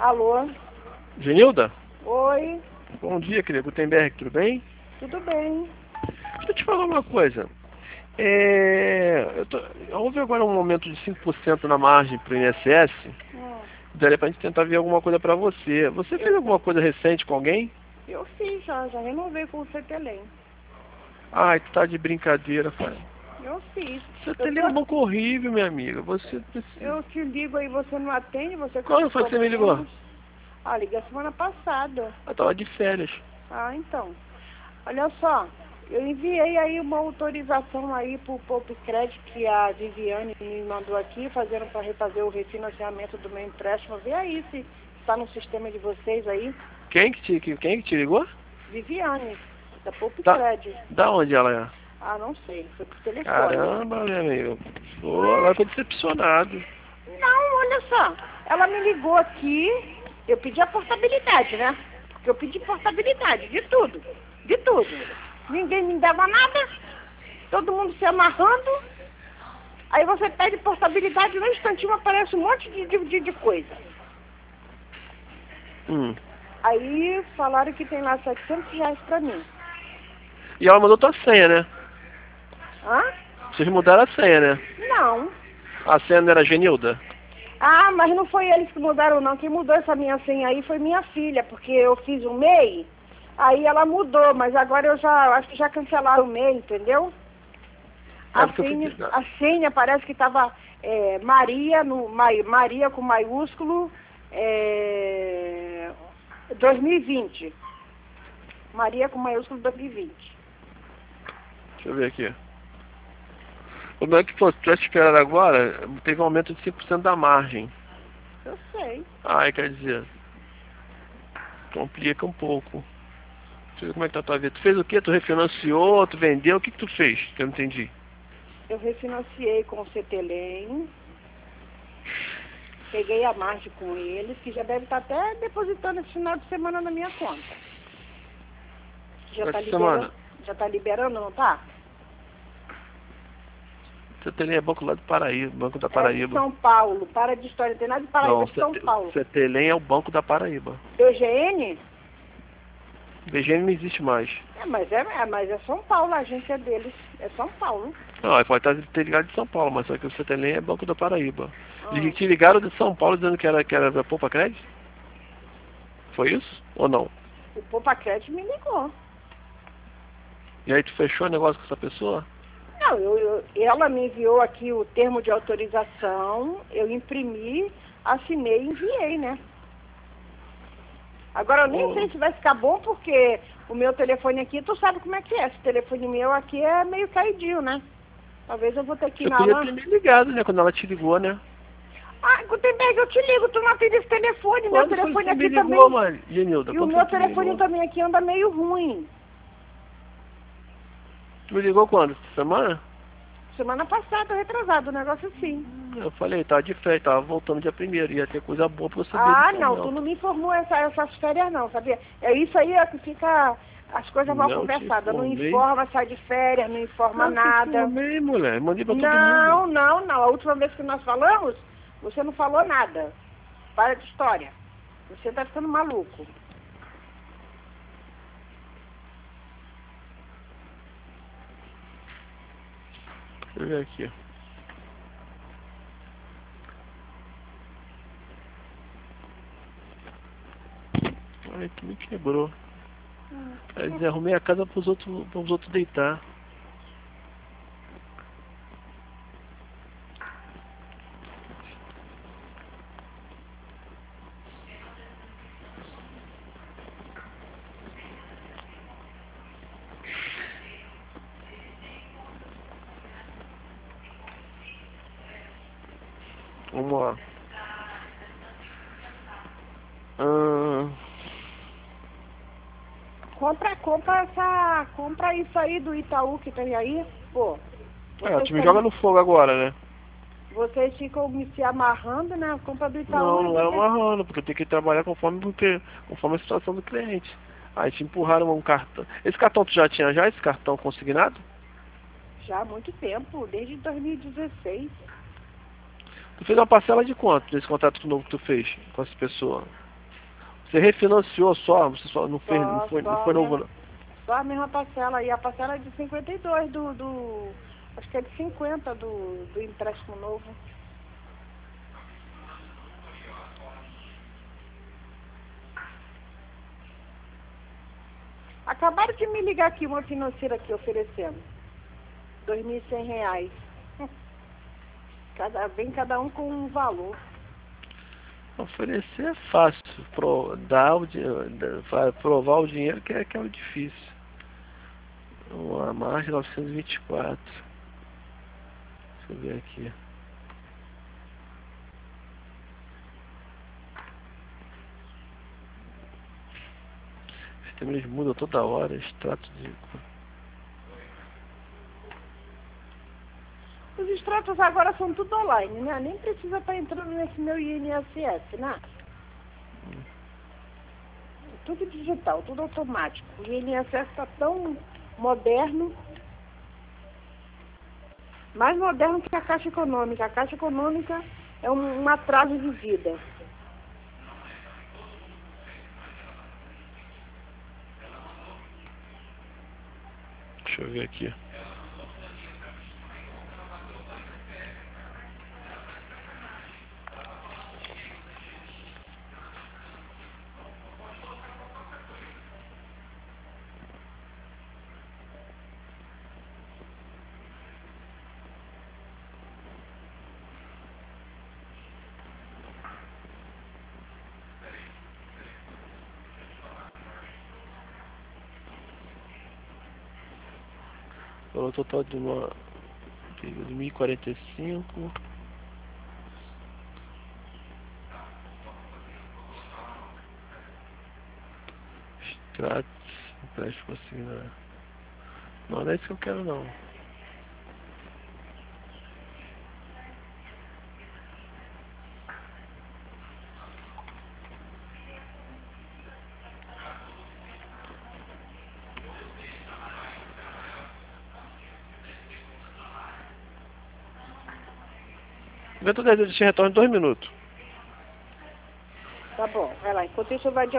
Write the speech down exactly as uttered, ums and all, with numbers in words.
Alô? Genilda? Oi, Bom dia, querido Gutenberg, tudo bem? tudo bem? Deixa eu te falar uma coisa. É, eu tô, houve agora um aumento de cinco por cento na margem para o I N S S. Hum, Daria pra gente tentar ver alguma coisa pra você. Você fez eu, alguma coisa recente com alguém? eu fiz já, já renovei com o CETELEM. Ai, tu tá de brincadeira, pai. Eu fiz. Você Eu, tem um tô, banco horrível, minha amiga. Você precisa... eu te ligo aí, você não atende, você com Quando seus foi que você me ligou? problemas. Ah, liguei a semana passada. Eu tava de férias. Ah, então. Olha só, eu enviei aí uma autorização aí pro Poupe Crédito que a Viviane me mandou aqui, fazendo para refazer o refinanciamento do meu empréstimo. Vê aí se está no sistema de vocês aí. Quem que te, que- quem que te ligou? Viviane, da Poupe Da, Crédito. da onde ela é? Ah, não sei, foi por telefone. Caramba, meu amigo. Pô, agora eu tô decepcionado. Não, olha só, ela me ligou aqui, eu pedi a portabilidade, né? Porque eu pedi portabilidade de tudo, de tudo. Ninguém me dava nada, todo mundo se amarrando. Aí você pede portabilidade, no instantinho aparece um monte de, de, de coisa. Hum. Aí falaram que tem lá setecentos reais pra mim. E ela mandou tua senha, né? Hã? Vocês mudaram a senha, né? Não. A senha não era Genilda? Ah, mas não foi eles que mudaram não. Quem mudou essa minha senha aí foi minha filha, porque eu fiz um M E I, aí ela mudou, mas agora eu já acho que já cancelaram o M E I, entendeu? É A porque eu senha, fui... a senha parece que estava é, Maria, no, Mai- Maria com maiúsculo, é, dois mil e vinte. Maria com maiúsculo dois mil e vinte. Deixa eu ver aqui. O meu é que, pô, se tivesse esperado agora, teve um aumento de cinco por cento da margem. Eu sei. Ah, quer dizer, complica um pouco. Deixa eu ver como é que tá a tua vida. Tu fez o quê? Tu refinanciou, tu vendeu? O que que tu fez? Que eu não entendi. Eu refinanciei com o CETELEM, peguei a margem com eles, que já deve estar até depositando esse final de semana na minha conta. Já está Essa liberando, semana? já tá liberando, não tá? Você tem é banco lá do Paraíba, Banco da É de Paraíba. São Paulo, para de história, não tem nada de Paraíba, Não, é de São Paulo. Cetelém é o Banco da Paraíba. B G N? B G N não existe mais. É, mas é, é, mas é São Paulo, a agência deles, é São Paulo. Não, aí pode estar ter ligado de São Paulo, mas só que o Cetelém é Banco da Paraíba. Ah. Eles te ligaram de São Paulo dizendo que era, que era da Poupa Crédito? Foi isso? Ou não? O Poupa Crédito me ligou. E aí tu fechou o negócio com essa pessoa? Não, eu, eu, ela me enviou aqui o termo de autorização, eu imprimi, assinei e enviei, né? Agora eu nem Oh. sei se vai ficar bom, porque o meu telefone aqui, tu sabe como é que é, esse telefone meu aqui é meio caidinho, né? Talvez eu vou ter que ir Você na podia lan... ter me ligado, né? Quando ela te ligou, né? Ah, Gutenberg, eu te ligo, tu não atende esse telefone, meu Quando foi telefone que você aqui me ligou, também... mano? Genilda, E o quando meu foi que tu me telefone ligou? também aqui anda meio ruim. Tu me ligou quando? Essa semana? Semana passada, retrasado, um negócio assim. Eu falei, tava de férias, tava voltando dia primeiro, ia ter coisa boa pra você ver. Ah, não, tu não me informou essa, essas férias não, sabia? É isso aí é que fica as coisas mal Não te conversadas. Não informei. informa, sai de férias, não informa Claro que eu nada. informei, mulher. Mandei pra todo Não, mundo. não, não. A última vez que nós falamos, você não falou nada. Para de história. Você tá ficando maluco. Deixa eu ver aqui. Ai, tu me quebrou. Quer dizer, arrumei a casa pros outros, pros outros deitar. Vamos lá. Ah, Compra, compra essa. Compra isso aí do Itaú que tem aí. Pô. é, tu me tão- joga no fogo agora, né? Vocês ficam me se amarrando, né? Compra do Itaú. Não, não é porque- amarrando, porque tem que trabalhar conforme, porque, conforme a situação do cliente. Aí te empurraram um cartão. Esse cartão tu já tinha já, esse cartão consignado? Já há muito tempo, desde dois mil e dezesseis. Tu fez uma parcela de quanto desse contrato novo que tu fez com essa pessoa? Você refinanciou só? Você só não fez, Só, não foi, só não foi novo, mesmo. não? Só a mesma parcela. E a parcela é de cinquenta e dois do, do... Acho que é de cinquenta do, do empréstimo novo. Acabaram de me ligar aqui, uma financeira aqui oferecendo. dois mil e cem reais. Cada, vem cada um com um valor. Oferecer é fácil, pro, dar o, di- da- provar o dinheiro que é, que é o difícil. Uma margem novecentos e vinte e quatro. Deixa eu ver aqui. Os sistemas mudam toda hora, extrato de... Os extratos agora são tudo online, né? Nem precisa estar entrando nesse meu I N S S, né? Tudo digital, tudo automático. O I N S S está tão moderno, mais moderno que a Caixa Econômica. A Caixa Econômica é um, um atraso de vida. Deixa eu ver aqui. O total de uma de mil e quarenta e cinco. Extratos, empréstimo consignado. Não, não é isso que eu quero não. Inventa dez de retorno em dois minutos. Tá bom, vai lá. Enquanto isso eu vou